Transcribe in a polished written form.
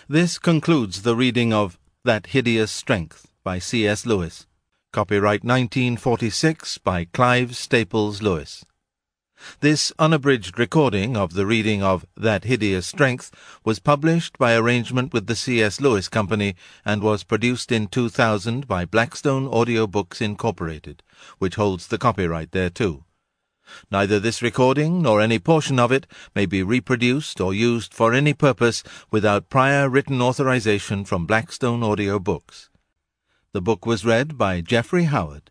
This concludes the reading of That Hideous Strength by C.S. Lewis. Copyright 1946 by Clive Staples Lewis. This unabridged recording of the reading of That Hideous Strength was published by arrangement with the C.S. Lewis Company and was produced in 2000 by Blackstone Audio Books Incorporated, which holds the copyright thereto. Neither this recording nor any portion of it may be reproduced or used for any purpose without prior written authorization from Blackstone Audio Books. The book was read by Jeffrey Howard.